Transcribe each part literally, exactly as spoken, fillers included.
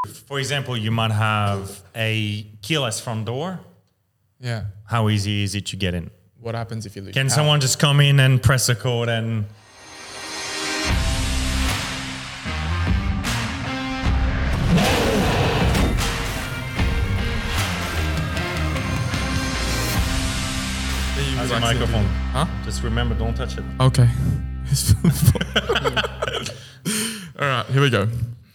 For example, you might have a keyless front door. Yeah. How easy is it to get in? What happens if you lose Can power? someone just come in and press a code and... How's the microphone? Huh? Just remember, don't touch it. Okay. All right, here we go.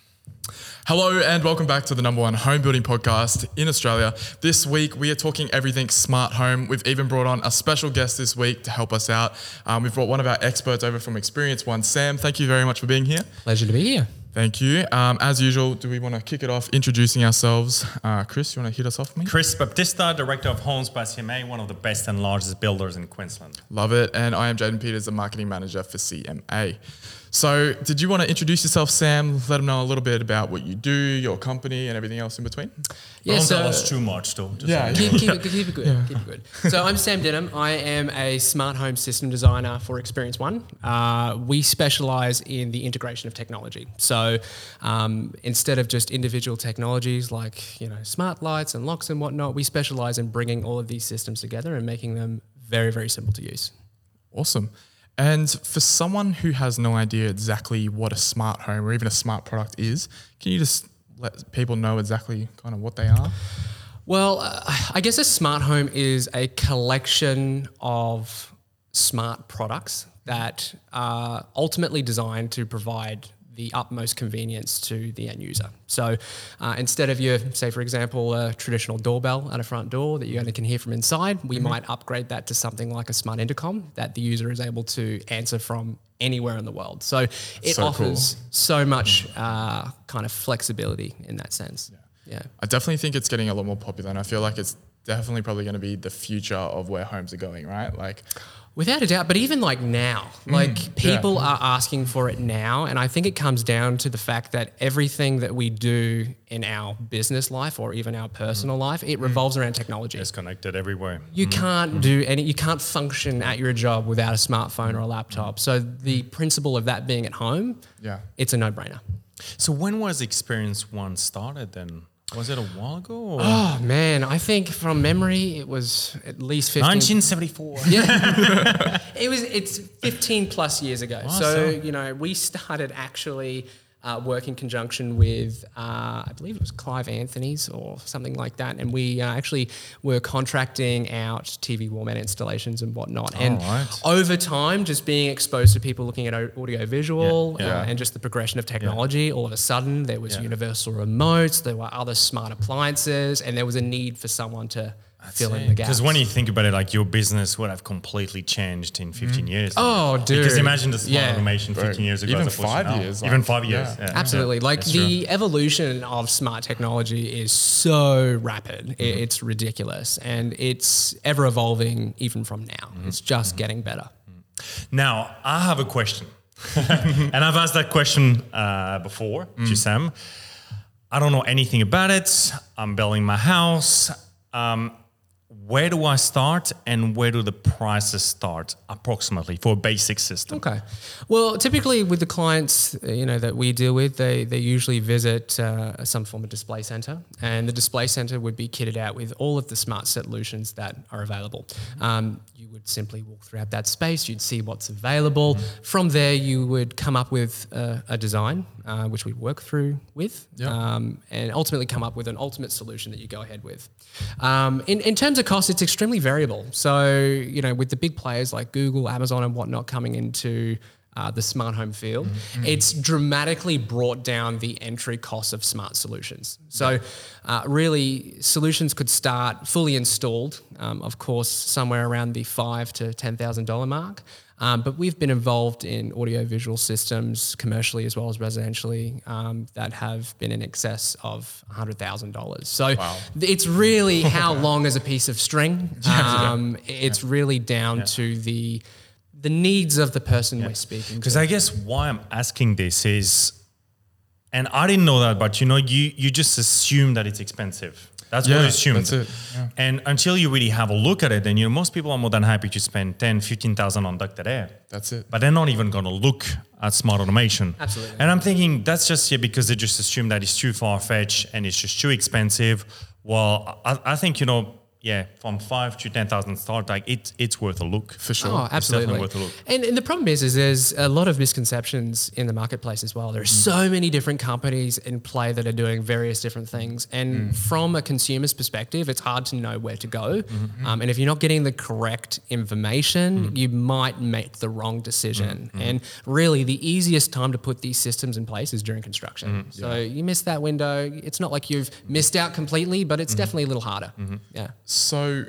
Hello and welcome back to the number one home building podcast in Australia. This week we are talking everything smart home. We've even brought on a special guest this week to help us out. Um, we've brought one of our experts over from Experience One, Sam. Thank you very much for being here. Pleasure to be here. Thank you. Um, as usual, do we want to kick it off introducing ourselves? Uh, Chris, you want to hit us off, mate? Chris Baptista, Director of Homes by C M A, one of the best and largest builders in Queensland. Love it. And I am Jaden Peters, the Marketing Manager for C M A. So did you want to introduce yourself, Sam? Let them know a little bit about what you do, your company, and everything else in between. Yeah, don't so, tell us too much, though. Just Yeah, keep, keep, it, keep it good. Yeah. Keep it good. So I'm Sam Denham. I am a smart home system designer for Experience One. Uh, we specialize in the integration of technology. So um, instead of just individual technologies like you know smart lights and locks and whatnot, we specialize in bringing all of these systems together and making them very, very simple to use. Awesome. And for someone who has no idea exactly what a smart home or even a smart product is, can you just let people know exactly kind of what they are? Well, uh, I guess a smart home is a collection of smart products that are ultimately designed to provide the utmost convenience to the end user. So uh, instead of your, say for example, a traditional doorbell at a front door that you only can hear from inside, we mm-hmm. might upgrade that to something like a smart intercom that the user is able to answer from anywhere in the world. So it so offers cool. so much uh, kind of flexibility in that sense. Yeah. yeah. I definitely think it's getting a lot more popular, and I feel like it's definitely probably going to be the future of where homes are going, right? Like, without a doubt, but even like now, like mm, people yeah. are asking for it now. And I think it comes down to the fact that everything that we do in our business life or even our personal mm. life, it revolves around technology. It's connected everywhere. You mm. can't mm. do any, you can't function at your job without a smartphone or a laptop. So the principle of that being at home, yeah, it's a no-brainer. So when was Experience One started then? Was it a while ago? Or? Oh man, I think from memory it was at least fifteen. nineteen seventy-four. Yeah, it was. It's fifteen plus years ago. Awesome. So you know, we started actually uh, work in conjunction with, uh, I believe it was Clive Anthony's or something like that, and we uh, actually were contracting out T V wall mount installations and whatnot. Oh, and right. over time, just being exposed to people looking at audio visual yeah, yeah. Uh, and just the progression of technology, yeah. all of a sudden there was yeah. universal universal remotes, there were other smart appliances, and there was a need for someone to I'd fill say. in the gaps. Because when you think about it, like your business would have completely changed in fifteen mm. years. Oh, dude. Because imagine the smart yeah. automation fifteen Bro, years ago. even as opposed five to now. years. Even like, five years. Yeah. Yeah. Absolutely. Yeah. Like That's the true. evolution of smart technology is so rapid. Mm-hmm. It's ridiculous. And it's ever evolving even from now. Mm-hmm. It's just mm-hmm. getting better. Now, I have a question. And I've asked that question uh, before mm. to Sam. I don't know anything about it. I'm building my house. Um, Where do I start and where do the prices start approximately for a basic system? Okay. Well, typically with the clients, you know, that we deal with, they they usually visit uh, some form of display center, and the display center would be kitted out with all of the smart solutions that are available. Um, you would simply walk throughout that space, you'd see what's available. Mm-hmm. From there, you would come up with a, a design, uh, which we work through with, yep. um, and ultimately come up with an ultimate solution that you go ahead with. Um, in, in terms of cost, it's extremely variable. So, you know, with the big players like Google, Amazon and whatnot coming into uh, the smart home field, mm-hmm. it's dramatically brought down the entry cost of smart solutions. So uh, really solutions could start fully installed, um, of course, somewhere around the five to ten thousand dollars mark. Um, but we've been involved in audio-visual systems commercially as well as residentially um, that have been in excess of one hundred thousand dollars. So wow. it's really how long is a piece of string. Um, it's yeah. really down yeah. to the the needs of the person yeah. we're speaking to. Because I guess why I'm asking this is, and I didn't know that, but you know, you, you just assume that it's expensive. That's Yeah, what is assumed. that's it. Yeah. And until you really have a look at it, then you know most people are more than happy to spend ten, fifteen thousand on ducted air. That's it. But they're not even going to look at smart automation. Absolutely. And I'm thinking that's just here because they just assume that it's too far-fetched and it's just too expensive. Well, I, I think, you know, yeah, from five to ten thousand start, like it's it's worth a look. For sure. Oh, absolutely. worth a look. And, and the problem is, is there's a lot of misconceptions in the marketplace as well. There are so many different companies in play that are doing various different things. And from a consumer's perspective, it's hard to know where to go. Um, and if you're not getting the correct information, you might make the wrong decision. And really, the easiest time to put these systems in place is during construction. So you miss that window. It's not like you've missed out completely, but it's definitely a little harder. Yeah. So,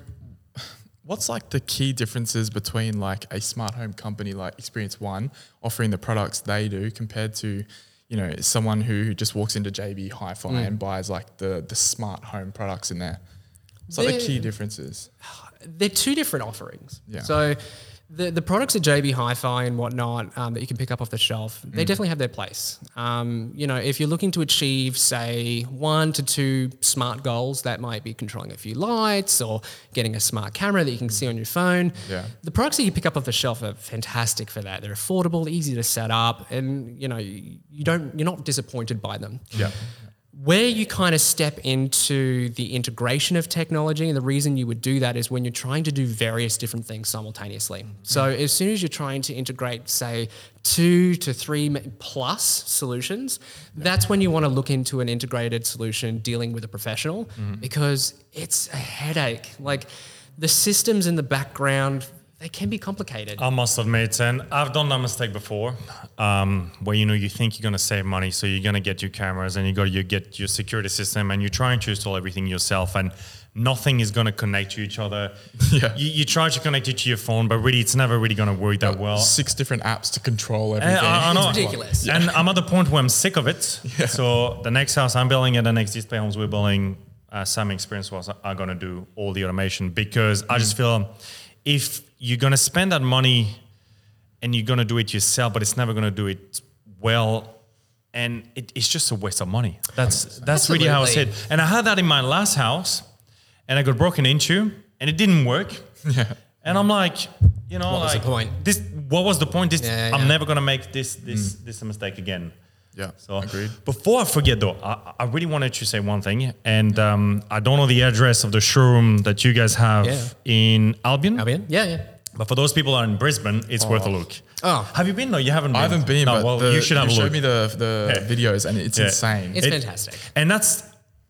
what's like the key differences between like a smart home company like Experience One offering the products they do compared to, you know, someone who just walks into J B Hi-Fi and buys like the the smart home products in there? What's like the They're- key differences? They're two different offerings. Yeah. So the, the products at J B Hi-Fi and whatnot um, that you can pick up off the shelf, they definitely have their place. Um, you know, if you're looking to achieve, say, one to two smart goals, that might be controlling a few lights or getting a smart camera that you can see on your phone. Yeah. The products that you pick up off the shelf are fantastic for that. They're affordable, easy to set up, and you know, you, you don't you're not disappointed by them. Yeah. Where you kind of step into the integration of technology, and the reason you would do that is when you're trying to do various different things simultaneously. So as soon as you're trying to integrate, say, two to three ma- plus solutions, that's when you want to look into an integrated solution dealing with a professional because it's a headache. Like the systems in the background, they can be complicated. I must admit, and I've done that mistake before, um, where you know you think you're gonna save money, so you're gonna get your cameras and you got you get your security system, and you're trying to install everything yourself, and nothing is gonna connect to each other. Yeah. You, you try to connect it to your phone, but really, it's never really gonna work that well. Six different apps to control And everything. I, I know. It's ridiculous. And I'm at the point where I'm sick of it. So the next house I'm building and the next display homes we're building, uh, Sam Experience was are gonna do all the automation because I just feel if you're gonna spend that money and you're gonna do it yourself, but it's never gonna do it well, and it, it's just a waste of money. That's that's really how I see it. Absolutely. And I had that in my last house, and I got broken into, and it didn't work. Yeah. And I'm like, you know, What was like the point? this. What was the point? This Yeah, I'm yeah. never gonna make this this this a mistake again. Yeah. So Agreed. before I forget though, I, I really wanted to say one thing, and um, I don't know the address of the showroom that you guys have Yeah. in Albion. Albion? Yeah, yeah. But for those people who are in Brisbane, it's worth a look. Oh. Have you been? No, you haven't been. I haven't been, No, but well, the, you should have a showed look. me the the Yeah. videos and it's Yeah. insane. It's It- fantastic. And that's,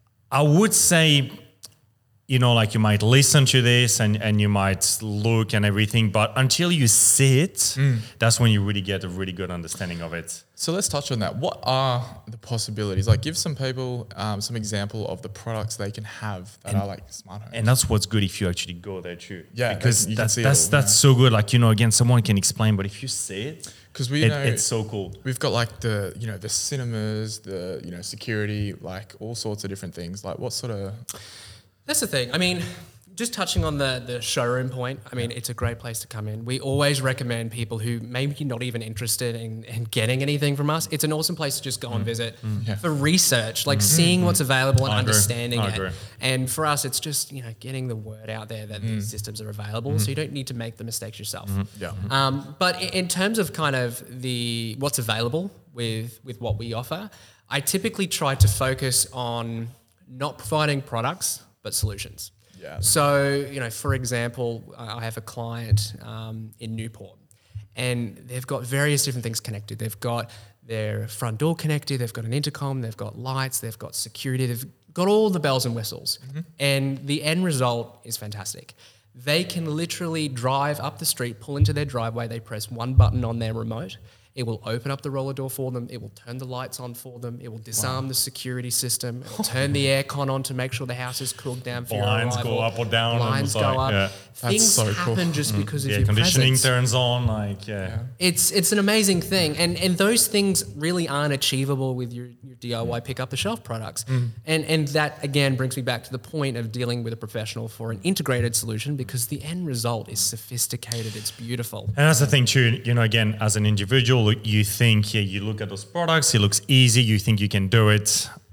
I would say, you know, like you might listen to this and, and you might look and everything, but until you see it, Mm. that's when you really get a really good understanding of it. So let's touch on that. What are the possibilities? Like, give some people um, some example of the products they can have that are like smart home. And that's what's good if you actually go there too. Yeah, because you can that's see it that's all, that's so good. Like, you know, again, someone can explain, but if you see it, Because we it, know it's so cool. we've got like the you know the cinemas, the you know security, like all sorts of different things. Like, what sort of That's the thing. I mean, just touching on the, the showroom point, I mean, it's a great place to come in. We always recommend people who maybe not even interested in, in getting anything from us. It's an awesome place to just go and visit Yeah. for research, like seeing what's available and I agree. understanding I it. agree. And for us, it's just, you know, getting the word out there that these systems are available so you don't need to make the mistakes yourself. yeah? Um, but i- in terms of kind of the what's available with with what we offer, I typically try to focus on not providing products but solutions. Yeah. So you know, for example, I I have a client um, in Newport, and they've got various different things connected. They've got their front door connected. They've got an intercom. They've got lights. They've got security. They've got all the bells and whistles, and the end result is fantastic. They can literally drive up the street, pull into their driveway. They press one button on their remote. It will open up the roller door for them. It will turn the lights on for them. It will disarm the security system. It will turn the aircon on to make sure the house is cooled down for Blinds your arrival. go up or down and Blinds it's go like, up. yeah. That's Things so cool. happen just because of The air your conditioning presence. turns on, like yeah. It's it's an amazing thing, and and those things really aren't achievable with your, your D I Y pick up the shelf products, and and that again brings me back to the point of dealing with a professional for an integrated solution because the end result is sophisticated, it's beautiful. And that's the thing too, you know, again, as an individual, you think, yeah, you look at those products, it looks easy, you think you can do it.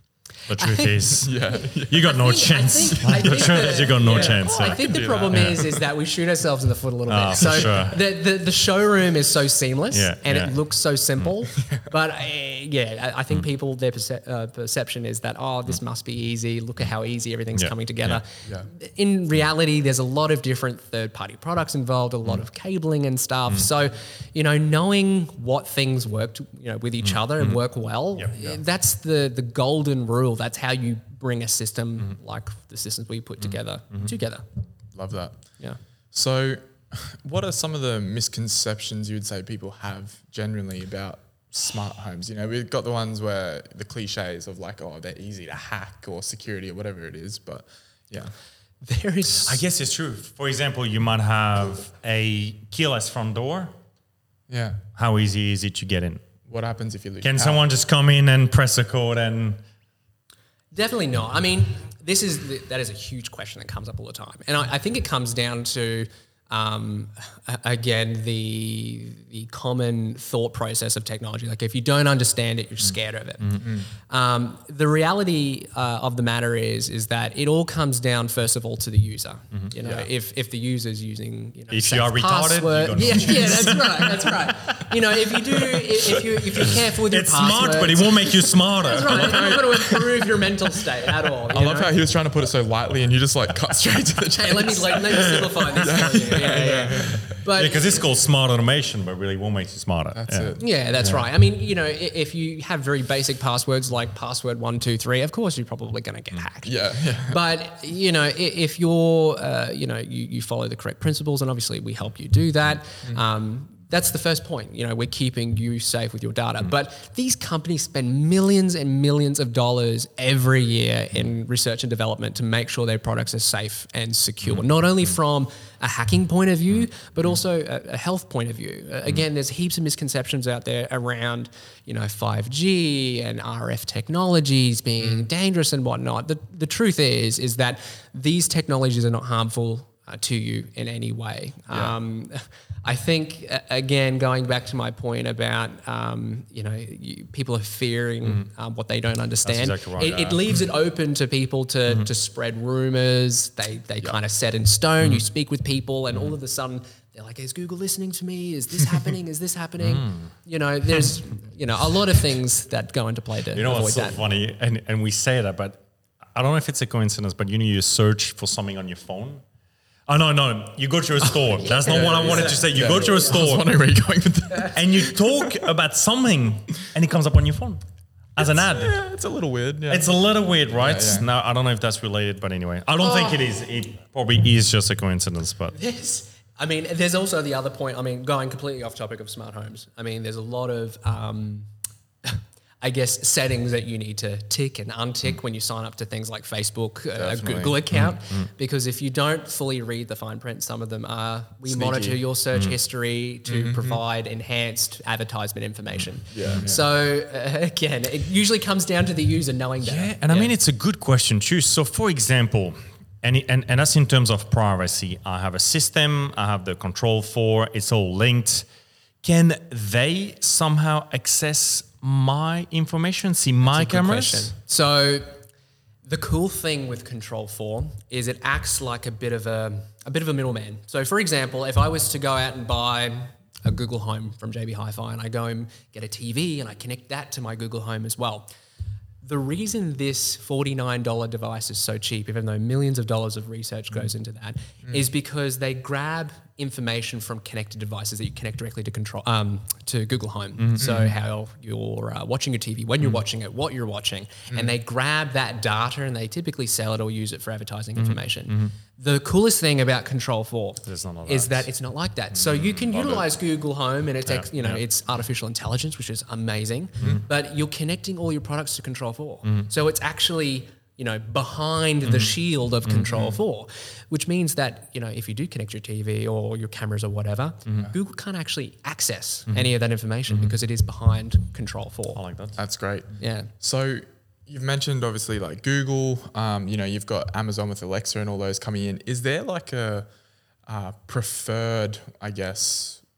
The truth is, Yeah. you got no think- I chance. think- I the think truth the- is, you got no yeah. chance. I yeah. think the do problem that. is is that we shoot ourselves in the foot a little Ah, bit. for So sure. the, the the showroom is so seamless Yeah, and yeah. it looks so simple, but uh, yeah, I, I think people their perce- uh, perception is that oh, this must be easy. Look at how easy everything's Yeah, coming together. yeah, In reality, there's a lot of different third party products involved, a lot of cabling and stuff. So, you know, knowing what things work, you know, with each other and work well, Yep, yeah. that's the the golden rule. That's how you bring a system like the systems we put together together. Love that. Yeah. So, what are some of the misconceptions you would say people have generally about smart homes? You know, we've got the ones where the cliches of like, oh, they're easy to hack or security or whatever it is. But yeah, There is. I guess it's true. For example, you might have a keyless front door. yeah. How easy is it to get in? What happens if you lose? Can power? someone just come in and press a code and Definitely not. I mean, this is the, that is a huge question that comes up all the time, and I, I think it comes down to um, a- again the the common thought process of technology. Like if you don't understand it, you're scared of it. Um, the reality uh, of the matter is is that it all comes down first of all to the user. You know, if if the user's using you know, If you safe are retarded, you password- got no yeah, yeah, that's right, that's right. You know, if you do, if if you if you're careful with your it's smart, but it passwords- won't make you smarter. That's right. It's not going to improve your mental state at all. I love how he was trying to put it so lightly, and you just like cut straight to the chase. Hey, let me like, let me simplify this for you. Yeah, yeah, yeah. But Because it's called smart automation, but really won't make you smarter. That's yeah. it. yeah, that's right. I mean, you know, i- if you have very basic passwords like password one two three, of course you're probably going to get hacked. Yeah, yeah. But you know, i- if you're, uh, you know, you, you follow the correct principles, and obviously we help you do that. Um, that's the first point. You know, we're keeping you safe with your data. But these companies spend millions and millions of dollars every year in research and development to make sure their products are safe and secure, not only from a hacking point of view, but also a, a health point of view. Uh, again, there's heaps of misconceptions out there around, you know, five G and R F technologies being dangerous and whatnot. The, the truth is, is that these technologies are not harmful uh, to you in any way. Um, I think, uh, again, going back to my point about, um, you know, you, people are fearing um, what they don't understand. exactly right, It, it yeah. leaves it open to people to, to spread rumors. They, they kind of set in stone. You speak with people and all of a sudden they're like, is Google listening to me? Is this happening? Is this happening? You know, there's, you know, a lot of things that go into play to You know avoid what's so that. funny? And, and we say that, but I don't know if it's a coincidence, but you know, you search for something on your phone. Oh, no, no. You go to a store. That's not what I wanted to say. You go to a I was store wondering where you're going with that. and you talk about something and it comes up on your phone as an ad. Yeah, it's a little weird. Yeah. It's a little weird, right? Yeah, yeah. Now, I don't know if that's related, but anyway. I don't think it is. It probably is just a coincidence, but There's, I mean, there's also the other point. I mean, going completely off topic of smart homes. I mean, there's a lot of, um, I guess, settings that you need to tick and untick when you sign up to things like Facebook, uh, a Definitely. Google account. Because if you don't fully read the fine print, some of them are, we Sneaky. monitor your search history to provide enhanced advertisement information. Yeah, yeah. So uh, again, it usually comes down to the user knowing that. yeah. And I mean, it's a good question too. So, for example, and, and, and that's in terms of privacy. I have a system, I have the control for, it's all linked. Can they somehow access my information, see my Good cameras? question. So the cool thing with Control four is it acts like a bit of a a bit of a middleman. So for example, if I was to go out and buy a Google Home from J B Hi-Fi and I go and get a T V and I connect that to my Google Home as well. The reason this forty-nine dollars device is so cheap, even though millions of dollars of research goes into that, is because they grab information from connected devices that you connect directly to control um, to Google Home. So how you're uh, watching your T V, when you're watching it, what you're watching, and they grab that data and they typically sell it or use it for advertising information. The coolest thing about Control four It's not like is that. that it's not like that. So you can utilize Google Home and it's ex- you know yeah. it's artificial intelligence, which is amazing, but you're connecting all your products to Control four. So it's actually you know behind the shield of Control four, which means that you know if you do connect your T V or your cameras or whatever, Google can't actually access any of that information because it is behind Control four. I like that. That's great. Yeah. So you've mentioned obviously like Google, um, you know, you've got Amazon with Alexa and all those coming in. Is there like a uh, preferred, I guess,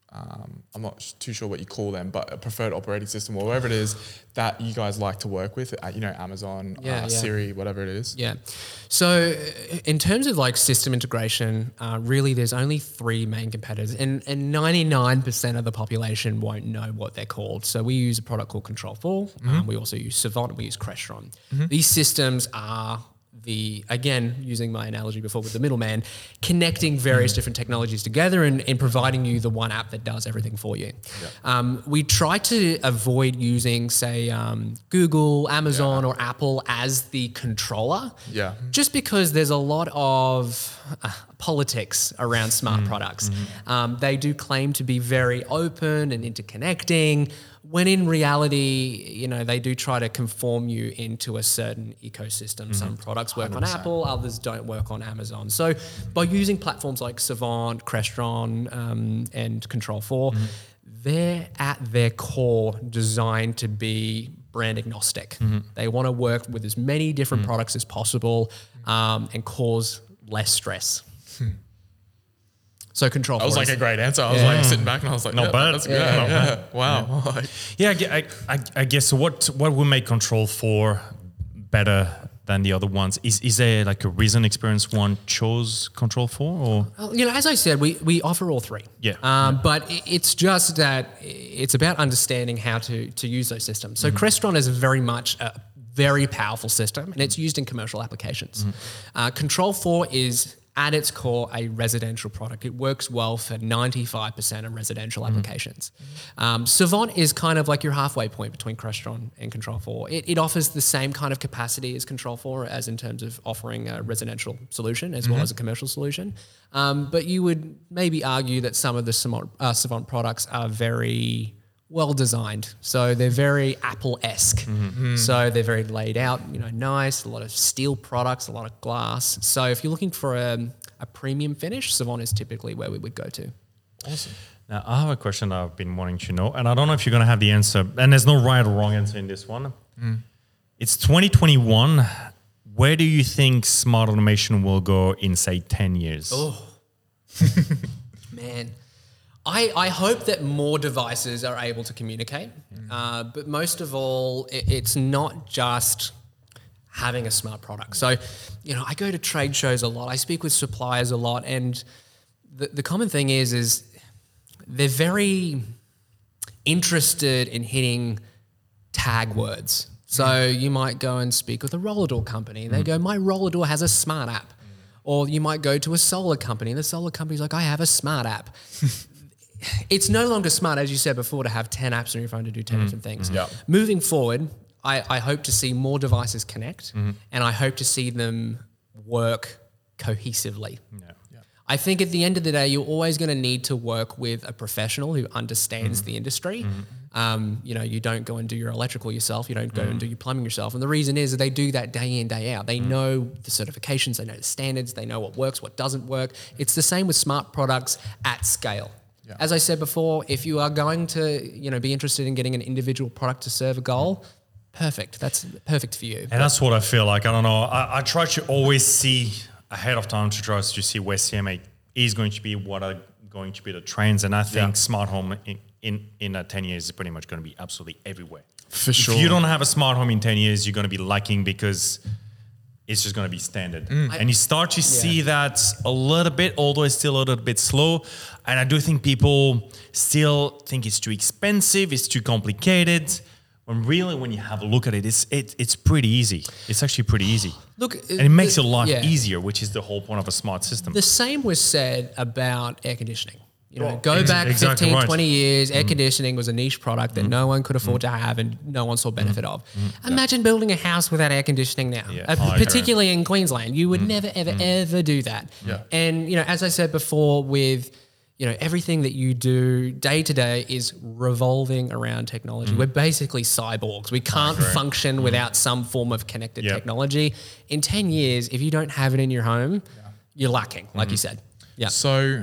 um, I'm not sh- too sure what you call them, but a preferred operating system or whatever it is that you guys like to work with, uh, you know, Amazon, Yeah, uh, yeah. Siri, whatever it is. Yeah. So uh, in terms of like system integration, uh, really there's only three main competitors and, and ninety-nine percent of the population won't know what they're called. So we use a product called Control four. Mm-hmm. Um, we also use Savant and we use Crestron. These systems are the, again, using my analogy before with the middleman, connecting various different technologies together and, and providing you the one app that does everything for you. Um, we try to avoid using, say, um, Google, Amazon, or Apple as the controller. Yeah. Just because there's a lot of uh, politics around smart products. Um, they do claim to be very open and interconnecting, when in reality, you know, they do try to conform you into a certain ecosystem. Some products work on Apple, others don't work on Amazon. So by using platforms like Savant, Crestron, um, and Control four, they're at their core designed to be brand agnostic. They want to work with as many different products as possible um, and cause less stress. So Control That was four like is- a great answer. I was Yeah. like sitting back and I was like, Not yeah, bad. That's good. Yeah, Yeah, not Wow. Like, Yeah, I gue- I, I, I guess what what will make Control four better than the other ones? Is is there like a reason experience one chose Control four or? Well, you know, as I said, we, we offer all three. Yeah. Um, But i- it's just that it's about understanding how to, to use those systems. So Crestron is very much a very powerful system and it's used in commercial applications. Uh, Control four is at its core a residential product. It works well for ninety-five percent of residential applications. Um, Savant is kind of like your halfway point between Crestron and Control four. It, it offers the same kind of capacity as Control four as in terms of offering a residential solution as well as a commercial solution. Um, but you would maybe argue that some of the Savant, uh, Savant products are very well designed. So they're very Apple-esque. So they're very laid out, you know, nice, a lot of steel products, a lot of glass. So if you're looking for a, a premium finish, Savant is typically where we would go to. awesome. Now, I have a question that I've been wanting to know, and I don't know if you're going to have the answer, and there's no right or wrong answer in this one. It's twenty twenty-one. Where do you think smart automation will go in, say, ten years? Oh, man. I, I hope that more devices are able to communicate, uh, but most of all, it, it's not just having a smart product. So, you know, I go to trade shows a lot. I speak with suppliers a lot, and the, the common thing is, is they're very interested in hitting tag words. So you might go and speak with a roller door company. They go, my roller door has a smart app. Or you might go to a solar company. The solar company's like, I have a smart app. It's no longer smart, as you said before, to have ten apps on your phone to do ten different things. Yeah. Moving forward, I, I hope to see more devices connect, and I hope to see them work cohesively. Yeah. I think at the end of the day, you're always going to need to work with a professional who understands the industry. Um, you know, you don't go and do your electrical yourself. You don't go and do your plumbing yourself. And the reason is that they do that day in, day out. They know the certifications, they know the standards, they know what works, what doesn't work. It's the same with smart products at scale. Yeah. As I said before, if you are going to, you know, be interested in getting an individual product to serve a goal, perfect. That's perfect for you. And that's what I feel like. I don't know. I, I try to always see ahead of time to try to see where C M A is going to be, what are going to be the trends. And I think Yeah. smart home in, in, in uh, ten years is pretty much going to be absolutely everywhere. For If sure. you don't have a smart home in ten years, you're going to be lacking because it's just going to be standard. Mm. And you start to see that a little bit, although it's still a little bit slow. And I do think people still think it's too expensive, it's too complicated. When really, when you have a look at it, it's it, it's pretty easy. It's actually pretty easy. Look, And it makes the- your life yeah. easier, which is the whole point of a smart system. The same was said about air conditioning. You know, Oh, go ex- back exactly fifteen, right. twenty years, air conditioning was a niche product that no one could afford to have and no one saw benefit of. Imagine building a house without air conditioning now, Yeah. uh, Oh, I agree. particularly in Queensland. You would never, ever, ever do that. Yeah. And, you know, as I said before, with, you know, everything that you do day to day is revolving around technology. We're basically cyborgs. We can't function without some form of connected Yep. technology. In ten years, if you don't have it in your home, you're lacking, like you said. Yeah. So,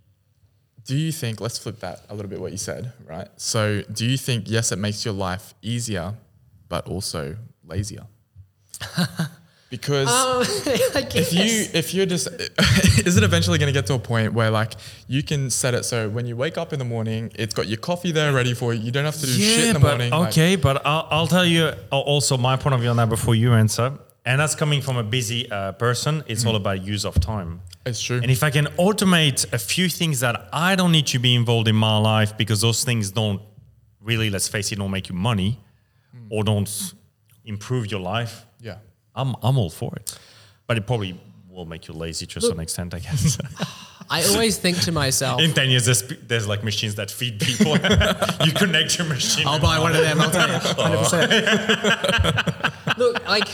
do you think, let's flip that a little bit what you said, right? So, do you think, yes, it makes your life easier, but also lazier? Because Um, I guess. if you if you're just is it eventually going to get to a point where like you can set it so when you wake up in the morning, it's got your coffee there ready for you. You don't have to do shit in the but, morning. like- Okay, but I'll, I'll tell you also my point of view on that before you answer. And that's coming from a busy uh, person. It's all about use of time. it's true. And if I can automate a few things that I don't need to be involved in my life because those things don't really, let's face it, don't make you money or don't improve your life, yeah. I'm I'm all for it. But it probably will make you lazy to a certain extent, I guess. I always think to myself, In ten years, there's, there's like machines that feed people. You connect your machine. I'll and- buy one of them, I'll tell you. one hundred percent. Look, like,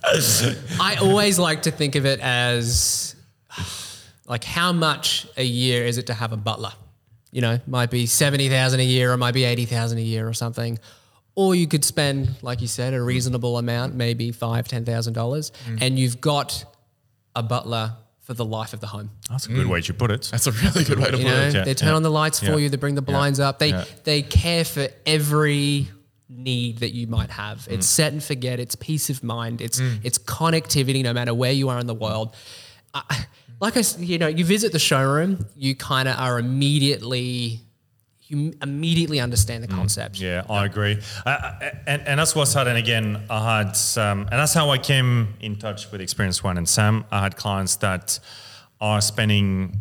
I always like to think of it as, like, how much a year is it to have a butler? You know, might be seventy thousand a year or might be eighty thousand a year or something. Or you could spend, like you said, a reasonable amount, maybe five, ten thousand dollars, and you've got a butler for the life of the home. That's a good way to put it. That's a really good way to You put know, it. yeah, they turn yeah, on the lights for yeah, you, they bring the blinds up, they yeah. they care for every need that you might have. It's set and forget, it's peace of mind, it's it's connectivity no matter where you are in the world. I, like I, s- you know, you visit the showroom, you kind of are immediately, you immediately understand the concept. Yeah, I agree. I, I, and, and that's what's hard. And again, I had, um, and that's how I came in touch with Experience One and Sam. I had clients that are spending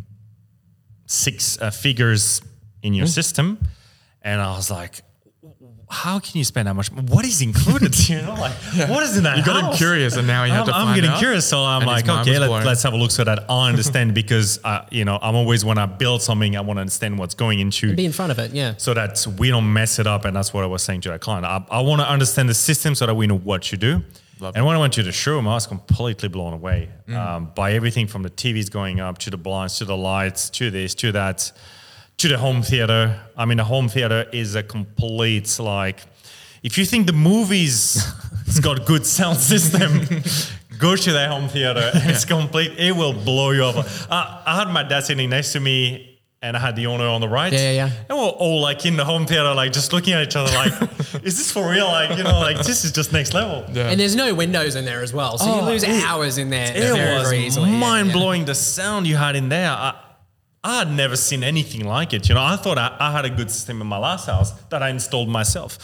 six uh, figures in your system. And I was like, how can you spend that much? What is included? You know, like what is in that You got him house? curious and now you have I'm, to I'm find getting out. curious, so I'm And his like, mind okay, was let, blown. let's have a look so that I understand because uh, you know I'm always when I build something, I want to understand what's going into Be in front of it, yeah. so that we don't mess it up. And that's what I was saying to that client. I, I want to understand the system so that we know what you do. Love and when I went to the showroom, I was completely blown away um, by everything from the T Vs going up to the blinds, to the lights, to this, to that, to the home theater. I mean, the home theater is a complete like, if you think the movies it's got good sound system, go to their home theater. It's complete. It will blow you up. I, I had my dad sitting next to me, and I had the owner on the right. Yeah, yeah, yeah. And we're all like in the home theater, like just looking at each other, like, is this for real? Like, you know, like this is just next level. Yeah. And there's no windows in there as well, so you Oh, lose it- hours in there It very, was very easily. Yeah, mind yeah. blowing the sound you had in there. I, I had never seen anything like it. You know, I thought I, I had a good system in my last house that I installed myself.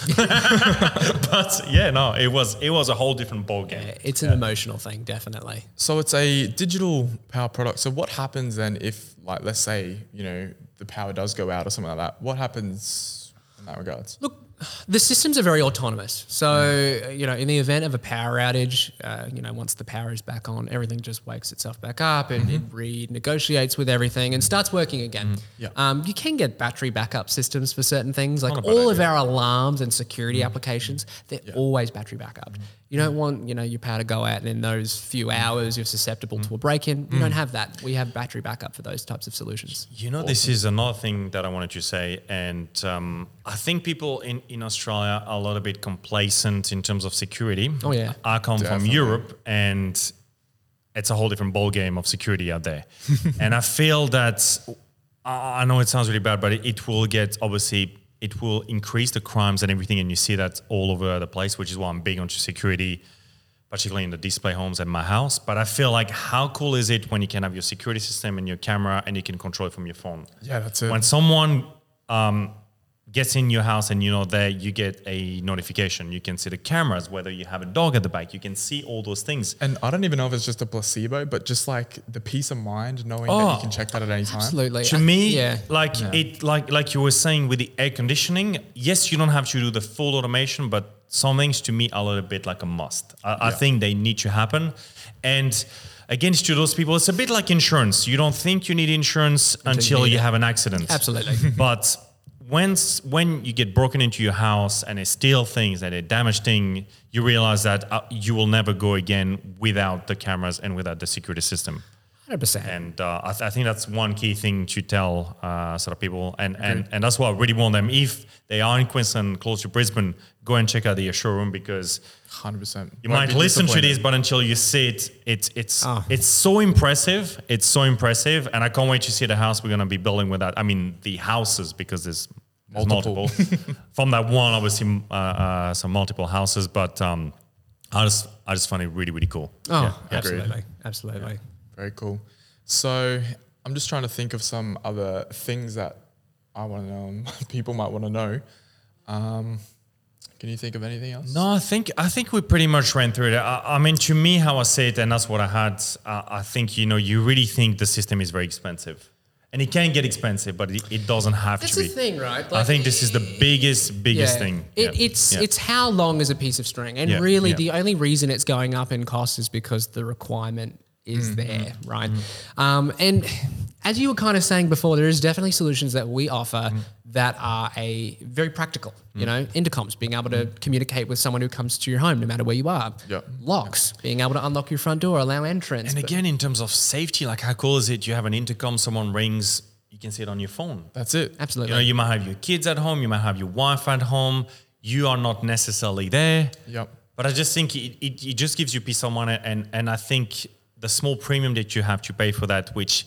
But yeah, no, it was it was a whole different ball game. It's an emotional thing, definitely. So it's a digital power product. So what happens then if, like, let's say, you know, the power does go out or something like that? What happens in that regards? Look, the systems are very autonomous. So, you know, in the event of a power outage, uh, you know, once the power is back on, everything just wakes itself back up and it renegotiates with everything and starts working again. Yeah. Um, you can get battery backup systems for certain things. Like Not a bad all of idea. our alarms and security applications, they're always battery backup. You don't want, you know, your power to go out and in those few hours you're susceptible to a break-in. We don't have that. We have battery backup for those types of solutions. You know, this is another thing that I wanted to say, and um, I think people in, in Australia are a little bit complacent in terms of security. Oh, yeah. I come Definitely. from Europe, and it's a whole different ball game of security out there. And I feel that I I know it sounds really bad, but it, it will get obviously it will increase the crimes and everything, and you see that all over the place, which is why I'm big onto security, particularly in the display homes at my house. But I feel like how cool is it when you can have your security system and your camera and you can control it from your phone? Yeah, that's it. When someone um, gets in your house and you know there you get a notification, you can see the cameras, whether you have a dog at the back, you can see all those things. And I don't even know if it's just a placebo, but just like the peace of mind knowing that Oh, you can check that at any time. Absolutely. To I- me, yeah. like it, like like you were saying with the air conditioning, yes, you don't have to do the full automation, but some things to me are a little bit like a must. I, I think they need to happen, and against to those people, it's a bit like insurance. You don't think you need insurance until, need you it. have an accident. Absolutely. But when when you get broken into your house and they steal things and they damage things, you realize that uh, you will never go again without the cameras and without the security system. one hundred percent. And uh, I, th- I think that's one key thing to tell uh, sort of people. And, and and that's why I really want them, if they are in Queensland, close to Brisbane, go and check out the showroom, because one hundred percent. you might listen to this, but until you see it, it's it's Oh. it's so impressive. It's so impressive, and I can't wait to see the house we're gonna be building with that. I mean, the houses, because there's, there's Multiple. multiple. From that one, obviously, uh, uh, some multiple houses, but um, I just I just find it really really cool. Oh, Yeah. absolutely, absolutely. Very cool. So I'm just trying to think of some other things that I want to know, people might want to know. Um, can you think of anything else? No, I think I think we pretty much ran through it. I, I mean, to me, how I say it, and that's what I had. Uh, I think you know, you really think the system is very expensive, and it can get expensive, but it, it doesn't have That's to the be. thing, right? I Like, think this is the biggest biggest yeah. thing. It, Yeah. It's Yeah. it's how long is a piece of string, and Yeah, really yeah. the only reason it's going up in cost is because the requirement is Mm-hmm. there, right? Um, and as you were kind of saying before, there is definitely solutions that we offer Mm-hmm. that are a very practical. You know, intercoms, being able to Mm-hmm. communicate with someone who comes to your home, no matter where you are. Yep. Locks, being able to unlock your front door, allow entrance. And But- again, in terms of safety, like how cool is it? You have an intercom, someone rings, you can see it on your phone. That's it. absolutely. You know, you might have your kids at home, you might have your wife at home. You are not necessarily there. Yep. But I just think it, it, it just gives you peace of mind. And, and I think the small premium that you have to pay for that, which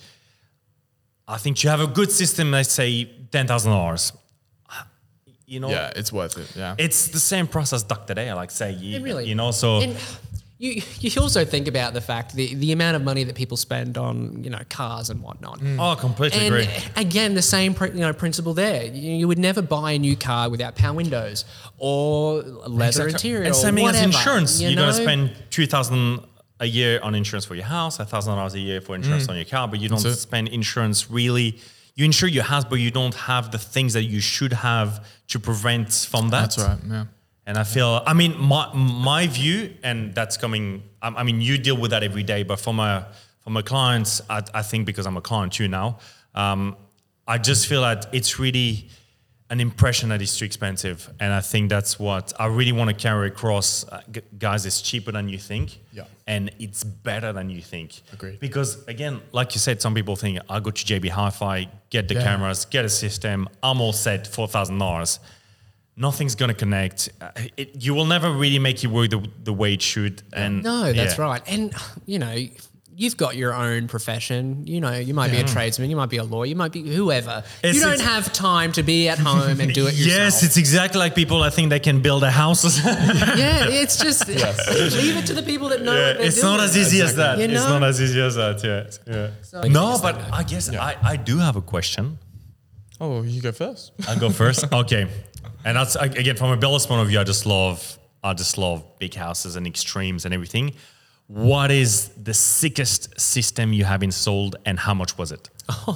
I think you have a good system, let's say ten thousand dollars. You know, Yeah, it's worth it. Yeah. it's the same price as Duck Today, like say, you, It really- you know, so And you you also think about the fact the the amount of money that people spend on you know cars and whatnot. oh, completely And agree. again, the same pr- you know principle there. You, you would never buy a new car without power windows or leather Exactly. interior. And or same thing as whatever, insurance. you You're going to know? spend two thousand a year on insurance for your house, a thousand dollars a year for insurance on your car, but you don't That's it. spend insurance really. You insure your house, but you don't have the things that you should have to prevent from that. That's right. Yeah. And I feel, I mean, my my view, and that's coming. I, I mean, you deal with that every day, but for my for my clients, I, I think because I'm a client too now, um, I just feel that it's really an impression that it's too expensive, and I think that's what I really want to carry across, uh, g- guys. It's cheaper than you think, Yeah. and it's better than you think. Agreed. Because again, like you said, some people think I go to J B Hi-Fi, get the Yeah. cameras, get a system, I'm all set, four thousand dollars. Nothing's gonna connect. Uh, It, you will never really make it work the, the way it should. And No, that's yeah. right. And you know, you've got your own profession. You know, you might be a tradesman, you might be a lawyer, you might be whoever. It's- you don't it's- have time to be at home and do it yourself. Yes, it's exactly like people. I think they can build a house. yeah, it's just leave it to the people that know what they're it's not doing. as easy as that. You It's know? not as easy as that. Yeah, yeah. So- no, but I guess I, I do have a question. Oh, well, you go first. I'll go first. Okay, and that's again from a builder's point of view. I just love, I just love big houses and extremes and everything. What is the sickest system you have installed, and how much was it?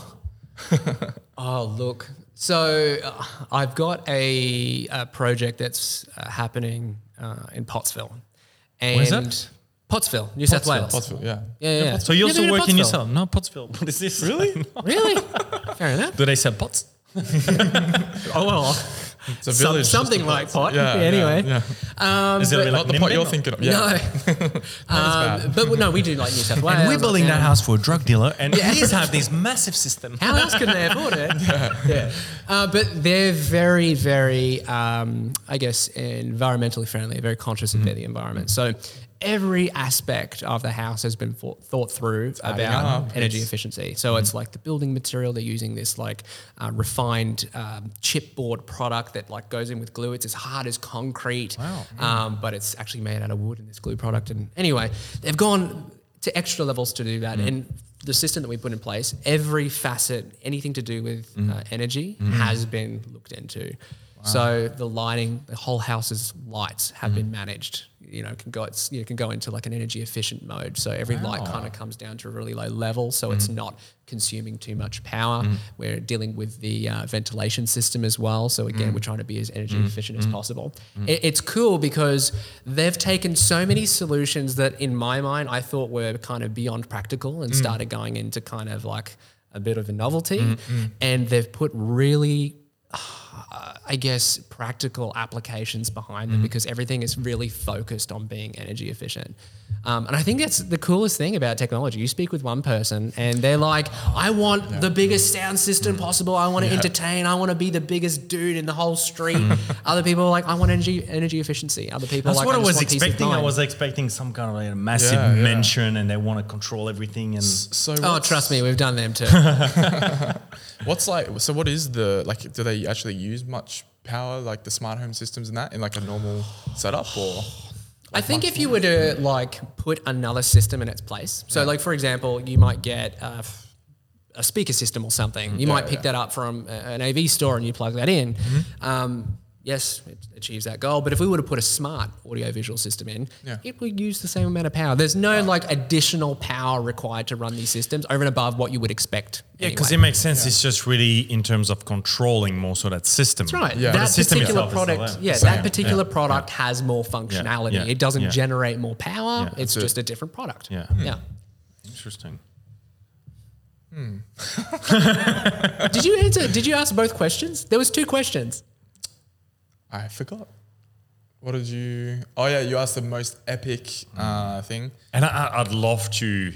Oh, look. So uh, I've got a, a project that's uh, happening uh, in Pottsville. And Where's that? Pottsville, New South Wales. Pottsville, yeah. Yeah, yeah. So you Never also been to work in Pottsville? yourself? No, Pottsville. What is this? Really? Really? Fair enough. Do they sell pots? Oh, well. It's a Some- village. something just like a- pot. Yeah, Anyway. Yeah, yeah. Um, Is it but- like Not the pot Nimbin you're or- thinking of. Yeah. No. um, but no, we do like New South Wales. And we're building that and- house for a drug dealer, and Yeah. these have this massive system. How else can they afford it? yeah. Uh, but they're very, very, um, I guess, environmentally friendly, very conscious of the environment. So every aspect of the house has been thought, thought through adding about up. energy It's- efficiency. So it's like the building material, they're using this like uh, refined um, chipboard product that like goes in with glue. It's as hard as concrete, Wow. um, but it's actually made out of wood in this glue product. And anyway, they've gone to extra levels to do that. And the system that we put in place, every facet, anything to do with uh, energy has been looked into. So the lighting, the whole house's lights have been managed. You know, can go it's you know, can go into like an energy efficient mode. So every light kind of comes down to a really low level, so it's not consuming too much power. We're dealing with the uh, ventilation system as well. So again, we're trying to be as energy efficient as possible. It, it's cool because they've taken so many solutions that, in my mind, I thought were kind of beyond practical and started going into kind of like a bit of a novelty, and they've put really uh, I guess, practical applications behind them because everything is really focused on being energy efficient. Um, and I think that's the coolest thing about technology. You speak with one person and they're like, I want the biggest sound system possible. I want to entertain. I want to be the biggest dude in the whole street. Other people are like, I want energy energy efficiency. Other people That's are like, what I, I, just was want peace of expecting. I mind. was expecting some kind of like a massive Yeah, yeah. mention, and they want to control everything. And So Oh, what's- trust me, we've done them too. What's like? So what is the like? Do they actually use much power, like the smart home systems and that, in like a normal setup, or I think if you were to like put another system in its place, so like for example, you might get a, a speaker system or something. You Yeah, might pick yeah. that up from a- an A V store and you plug that in. Mm-hmm. Um, yes, it achieves that goal. But if we were to put a smart audio-visual system in, Yeah. it would use the same amount of power. There's no like additional power required to run these systems over and above what you would expect. Yeah, because anyway. it makes sense. It's just really in terms of controlling more so that system. That's right. Yeah. But That the system particular itself is still product, there. yeah, Same. that particular Yeah. product has more functionality. yeah, It doesn't yeah. generate more power. Yeah. It's That's it. just a different product. Yeah. Yeah. Interesting. Did you answer? Did you ask both questions? There was two questions. I forgot. What did you? Oh yeah, you asked the most epic uh, thing. And I, I- I'd love to.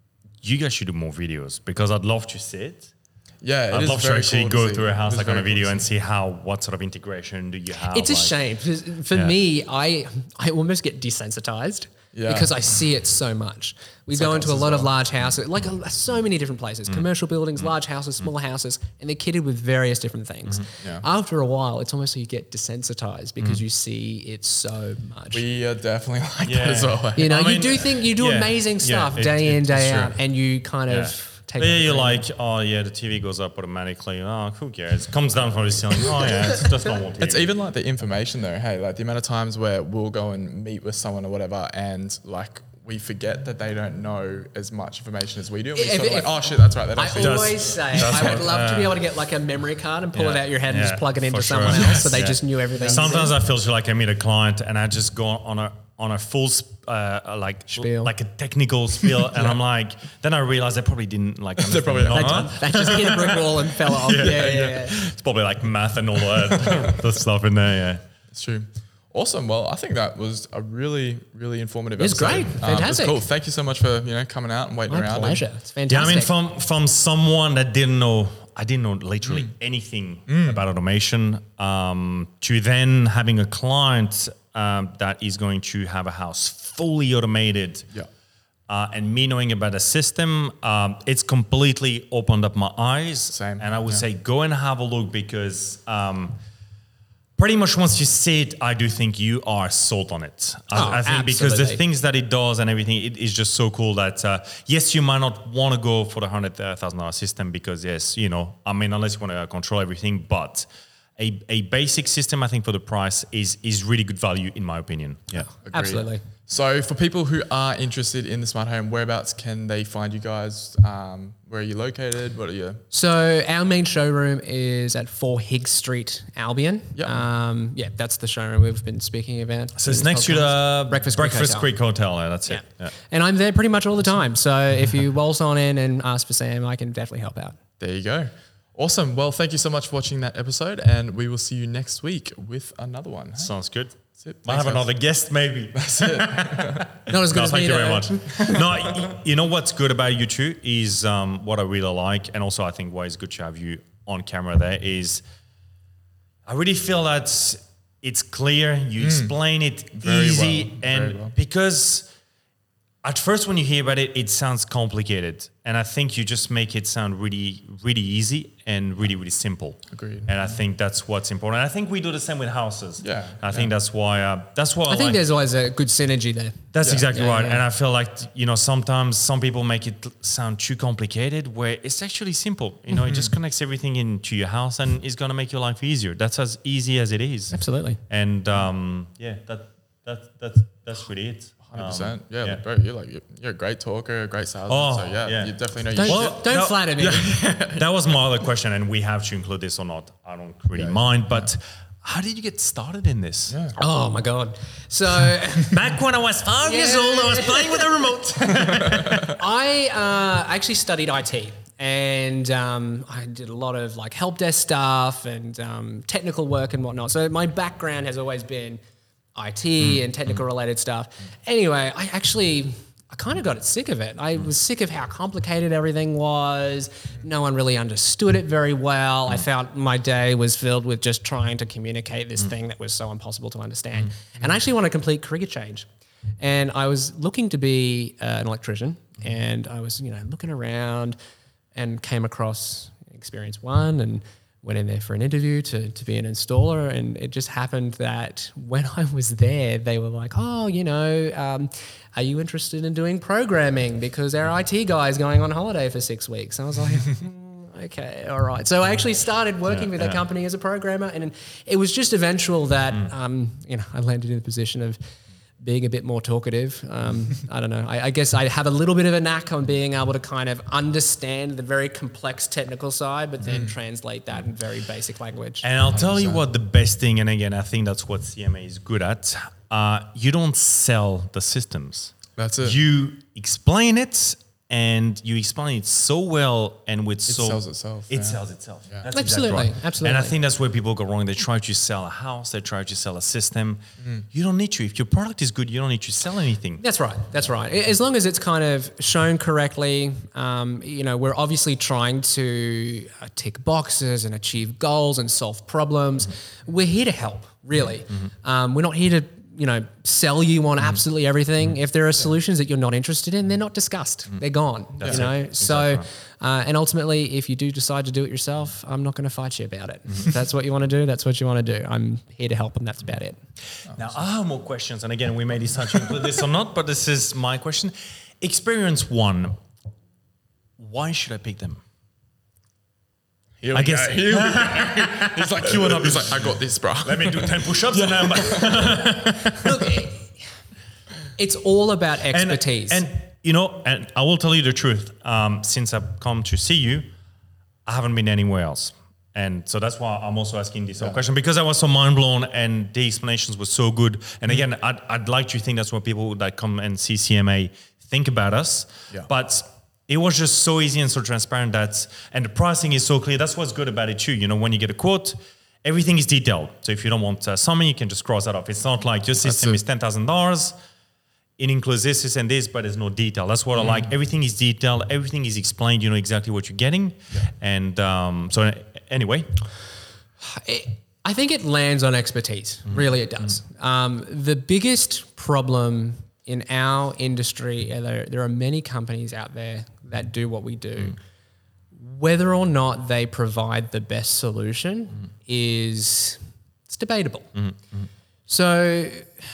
You guys should do more videos because I'd love to see it. Yeah, it I'd is love to very actually cool go see. through a It house is like on very a cool video to and see. see how what sort of integration do you have. It's a like- shame. For for Yeah. me, I I almost get desensitized Yeah. because I see it so much. We go like into us a as lot of well. large houses, like uh, so many different places, commercial buildings, large houses, small houses, and they're kitted with various different things. Yeah. After a while, it's almost like you get desensitized because you see it so much. We are definitely like that Yeah. as well. you know, I you mean, do think you do yeah, amazing yeah, stuff it- day in, it- day it's out, true. and you kind Yeah. of take. But it yeah, for you're granted. like, oh yeah, the T V goes up automatically. Oh, who cares? It comes down from the ceiling. Oh yeah, it's just normal T V. It's even like the information though. Hey, like the amount of times where we'll go and meet with someone or whatever, and like we forget that they don't know as much information as we do. And we If- sort of if- like, oh shit, that's right. They don't I see does- always say does I would what, love to be uh, able to get like a memory card and pull yeah, it out your head and yeah, just plug it into for someone sure. else, so they Yeah. just knew everything. Sometimes I feel like I meet a client and I just go on a on a full sp- uh, like Spiel. like a technical spiel, and I'm like, then I realize they probably didn't like. They probably understand don't. what- They just hit a brick wall and fell off. Yeah, yeah, yeah. It's probably like math and all that the stuff in there. Yeah. It's true. Awesome. Well, I think that was a really, really informative. It was episode. great. Um, it was Fantastic. cool. Thank you so much for you know coming out and waiting My around. pleasure. It's Yeah, I fantastic. mean, from from someone that didn't know, I didn't know literally Mm. anything about automation, um, to then having a client um, that is going to have a house fully automated, Yeah. uh, and me knowing about the system, um, it's completely opened up my eyes. Same, And I would yeah. say go and have a look because. Um, Pretty much once you see it, I do think you are sold on it. I, Oh, I think because the absolutely. things that it does and everything, it is just so cool that uh, yes, you might not want to go for the hundred thousand dollar system because yes, you know, I mean, unless you want to control everything, but a, a basic system, I think for the price is is really good value in my opinion. Yeah. Agreed. Absolutely. So, for people who are interested in the smart home, whereabouts can they find you guys? Um, where are you located? What are you? So our main showroom is at four Higgs Street, Albion. Yeah. Um, yeah, that's the showroom we've been speaking about. So it's in this next to podcast. the Breakfast Creek Breakfast Hotel. Creek Hotel. Yeah, that's Yeah. it. Yeah. And I'm there pretty much all the time. So if you waltz on in and ask for Sam, I can definitely help out. There you go. Awesome. Well, thank you so much for watching that episode, and we will see you next week with another one. Hey? Sounds good. That's it. Might Thanks, have guys. another guest maybe. That's it. Not as good No, as thank me, you very though. much. No, y- you know what's good about you too is um, what I really like, and also I think why it's good to have you on camera there is I really feel that it's clear, you explain it Very easy, well, and very well. because at first when you hear about it, it sounds complicated, and I think you just make it sound really, really easy and really, really simple. Agreed. And I think that's what's important. I think we do the same with houses. Yeah, I think that's why. Uh, that's why I, I think like there's always a good synergy there. that's Yeah. exactly Yeah, right. yeah. And I feel like, you know, sometimes some people make it sound too complicated where it's actually simple. You know, it just connects everything into your house and it's going to make your life easier. That's as easy as it is. Absolutely. And um, yeah, that, that, that's, that's really it. one hundred Um, percent. Yeah, bro, you're like you're, you're a great talker, a great salesman. Oh, so yeah, yeah. you definitely know Don't, your Well, shit. don't no, flatter me. That was my other question, and we have to include this or not. I don't really Yeah. mind. But how did you get started in this? Yeah. Oh my God. So Back when I was five years old, I was playing with a remote. I uh, actually studied I T. And um, I did a lot of like help desk stuff and um, technical work and whatnot. So my background has always been I T and technical related stuff. Anyway, I actually, I kind of got sick of it. I was sick of how complicated everything was. No one really understood it very well. I felt my day was filled with just trying to communicate this thing that was so impossible to understand. And I actually want a complete career change. And I was looking to be uh, an electrician, and I was, you know, looking around and came across Experience One and went in there for an interview to, to be an installer, and it just happened that when I was there, they were like, oh, you know, um, are you interested in doing programming? Because our I T guy is going on holiday for six weeks. And I was like, mm, okay, all right. So I actually started working Yeah, with yeah. that company as a programmer, and it was just eventual that, Mm. um, you know, I landed in the position of being a bit more talkative. Um, I don't know. I, I guess I have a little bit of a knack on being able to kind of understand the very complex technical side, but then translate that in very basic language. And I'll tell you what the best thing, and again, I think that's what C M A is good at. Uh, you don't sell the systems. That's it. You explain it, and you explain it so well and with so sells itself, It yeah. sells itself. Yeah. That's Absolutely, exactly right. absolutely. And I think that's where people go wrong. They try to sell a house. They try to sell a system. You don't need to. If your product is good, you don't need to sell anything. That's right. That's right. As long as it's kind of shown correctly, um, you know, we're obviously trying to uh, tick boxes and achieve goals and solve problems. Mm-hmm. We're here to help, really. Um, we're not here to, you know, sell you on absolutely everything. If there are solutions that you're not interested in, they're not discussed. They're gone. That's you know, it. so Exactly uh, and ultimately, if you do decide to do it yourself, I'm not going to fight you about it. If that's what you want to do, that's what you want to do. I'm here to help, and that's about it. Now, I have more questions. And again, we may decide to include this or not, but this is my question. Experience one. Why should I pick them? Here I we guess- go. Here we go. He's like queuing up. He's like, I got this, bro. Let me do ten push-ups and then... Look, it- it's all about And- expertise. And, you know, and I will tell you the truth. Um, since I've come to see you, I haven't been anywhere else. And so that's why I'm also asking this whole question, because I was so mind blown and the explanations were so good. And again, I'd, I'd like to think that's what people that come and see C M A think about us. Yeah. But it was just so easy and so transparent that, and the pricing is so clear. That's what's good about it too. You know, when you get a quote, everything is detailed. So if you don't want uh, something, you can just cross that off. It's not like your system it. is ten thousand dollars. It includes this, this, and this, but there's no detail. That's what I like. Everything is detailed. Everything is explained. You know exactly what you're getting. And um, so anyway, It- I think it lands on expertise. Really, it does. Um, the biggest problem in our industry, uh, there, there are many companies out there that do what we do. Whether or not they provide the best solution is it's debatable. So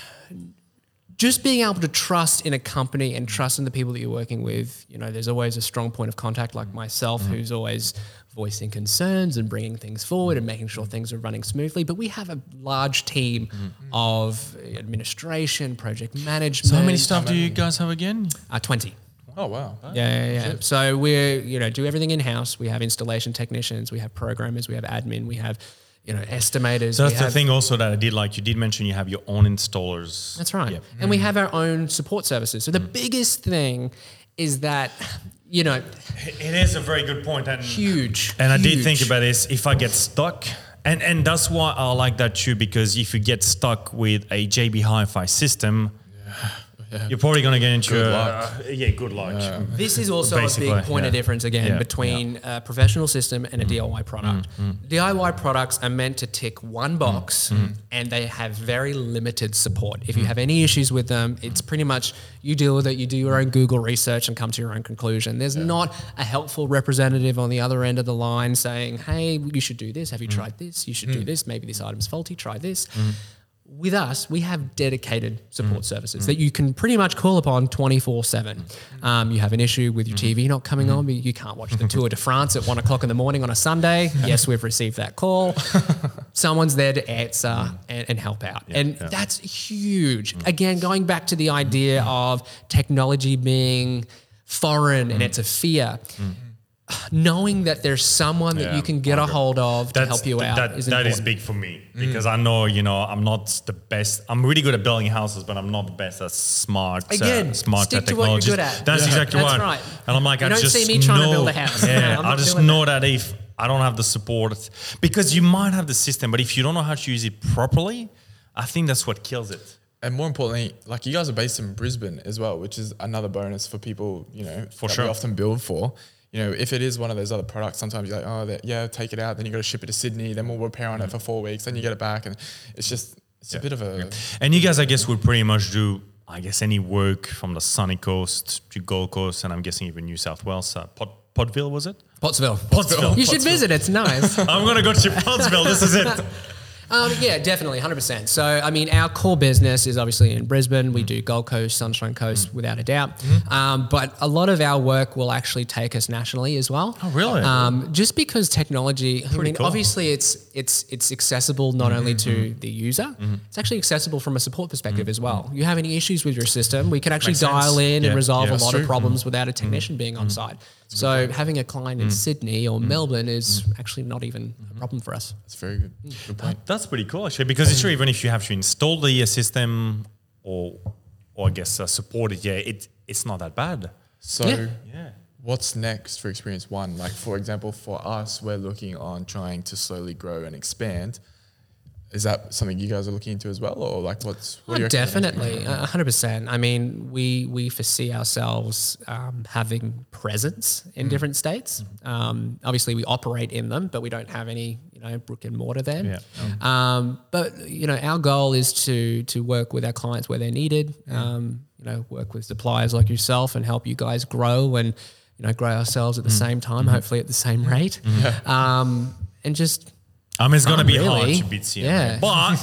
just being able to trust in a company and trust in the people that you're working with, you know, there's always a strong point of contact like myself who's always voicing concerns and bringing things forward and making sure things are running smoothly. But we have a large team of administration, project management. so how many staff do you guys have again? Uh, twenty. Oh, wow. Yeah, yeah, yeah. So we're, you know, do everything in-house. We have installation technicians, we have programmers, we have admin, we have, you know, estimators. So we that's the have- thing also that I did like. You did mention you have your own installers. That's right. Yeah. And we have our own support services. So the biggest thing is that, you know, It is a very good point. And, huge. and I did huge. think about this. If I get stuck, and, and that's why I like that too, because if you get stuck with a J B Hi-Fi system, you're probably going to get into Good a, luck. uh, yeah, good luck. This is also Basically, a big point of yeah. difference again Yeah, between a professional system and a D I Y product. D I Y products are meant to tick one box and they have very limited support. If you have any issues with them, it's pretty much you deal with it, you do your own Google research and come to your own conclusion. There's not a helpful representative on the other end of the line saying, hey, you should do this. Have you tried this? You should do this. Maybe this item's faulty. Try this. With us, we have dedicated support services that you can pretty much call upon twenty-four seven. Um, you have an issue with your T V not coming on, but you can't watch the Tour de France at one o'clock in the morning on a Sunday. Yes, we've received that call. Someone's there to answer and, and help out. and that's huge. Again, going back to the idea of technology being foreign and it's a fear. Knowing that there's someone that Yeah, you can get a hold of to That's- help you out That, is that important. is big for me because I know, you know, I'm not the best. I'm really good at building houses, but I'm not the best at smart, Again, uh, smart stick to technologies. what you're good at. That's Yeah. exactly That's right. right. And I'm like, You I don't just see me trying to know, build a house. Yeah, No, I'm I not just doing know that. if I don't have the support, because you might have the system, but if you don't know how to use it properly, I think that's what kills it. And more importantly, like you guys are based in Brisbane as well, which is another bonus for people, you know, For that sure. we often build for. You know, if it is one of those other products, sometimes you're like, oh, that, yeah, take it out. Then you got to ship it to Sydney. Then we'll repair on it for four weeks. Then you get it back. And it's just, it's a bit of a... And you guys, I guess, would pretty much do, I guess, any work from the sunny coast to Gold Coast, and I'm guessing even New South Wales, uh, pot, Podville, was it? Pottsville. Pottsville. You should visit. It's nice. I'm going to go to Pottsville. This is it. Um, yeah, definitely, one hundred percent. So, I mean, our core business is obviously in Brisbane. We do Gold Coast, Sunshine Coast, without a doubt. Um, but a lot of our work will actually take us nationally as well. Oh, really? Um, just because technology, I mean, cool. obviously it's it's it's accessible not only to the user, it's actually accessible from a support perspective as well. You have any issues with your system, we can actually Makes dial sense. in Yeah, and resolve yeah, a that's lot of true. problems without a technician being on site. So having a client in Sydney or Melbourne is actually not even a problem for us. That's very good. Good point. That's pretty cool, actually, because it's true, even if you have to install the uh, system or, or I guess uh, support it, yeah, it, it's not that bad. So, Yeah. Yeah. what's next for Experience One? Like, for example, for us, we're looking on trying to slowly grow and expand. Is that something you guys are looking into as well, or like what's what Oh, do you reckon? definitely, a hundred percent. I mean, we we foresee ourselves um, having presence in different states. Um, obviously, we operate in them, but we don't have any, you know, brick and mortar there. Yeah. Um, but you know, our goal is to to work with our clients where they're needed. Um, you know, work with suppliers like yourself and help you guys grow and you know grow ourselves at the same time, hopefully at the same rate. Um, and just I mean, it's going to be hard really. to beat C M A. Yeah.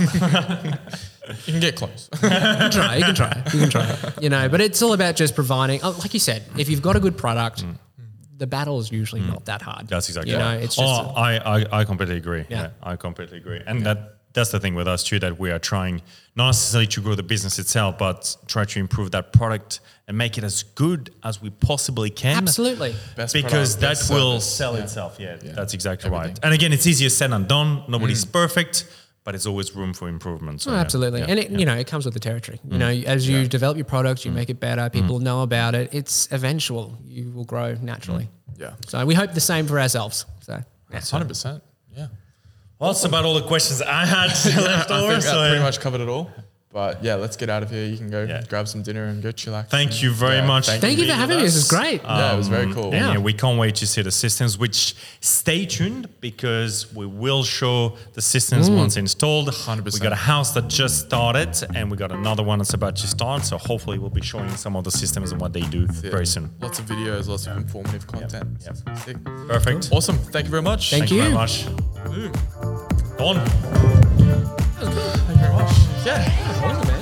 But You can get close. You can try. You can try. You can try. You know, but it's all about just providing. Oh, like you said, if you've got a good product, the battle is usually not that hard. that's exactly You know, right. it's just. oh, I, I, I completely agree. Yeah. Yeah. I completely agree. And that that's the thing with us too, that we are trying not necessarily to grow the business itself, but try to improve that product and make it as good as we possibly can. Absolutely. Best Because product, that best will service. sell Yeah. itself. Yeah, Yeah. that's exactly Everything. right. And again, it's easier said than done. Nobody's perfect, but it's always room for improvement. So Oh, yeah. absolutely. Yeah. And it, you know, it comes with the territory. You know, as you develop your product, you make it better, people know about it. It's eventual. You will grow naturally. Yeah. So we hope the same for ourselves. So yeah. one hundred percent. Yeah. Well, that's about all the questions I had left I over. think that So pretty much covered it all. But yeah, let's get out of here. You can go Yeah. grab some dinner and go chillax. thank you very Yeah, much. thank Thank you for being having with me. This us. is great. Yeah, it was very cool. And yeah, Yeah. we can't wait to see the systems, which stay tuned because we will show the systems once installed. one hundred percent. We got a house that just started and we got another one that's about to start. So hopefully we'll be showing some of the systems and what they do Yeah. very soon. Lots of videos, lots of informative content. Yep. Sick. Perfect. Awesome. Thank you very much. Thank Thank you very you. much. Go on. Thank you very much. Yeah. Awesome, man.